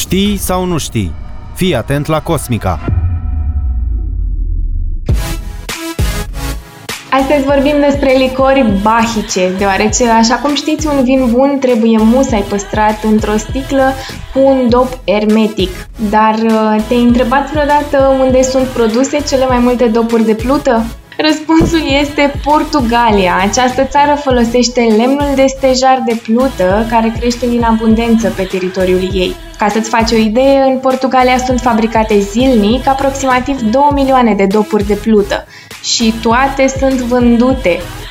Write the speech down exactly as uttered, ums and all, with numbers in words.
Știi sau nu știi? Fii atent la Cosmica! Astăzi vorbim despre licori bahice, deoarece, așa cum știți, un vin bun trebuie musai păstrat într-o sticlă cu un dop ermetic. Dar te-ai întrebat vreodată unde sunt produse cele mai multe dopuri de plută? Răspunsul este Portugalia. Această țară folosește lemnul de stejar de plută, care crește din abundență pe teritoriul ei. Ca să-ți faci o idee, în Portugalia sunt fabricate zilnic aproximativ două milioane de dopuri de plută și toate sunt vândute.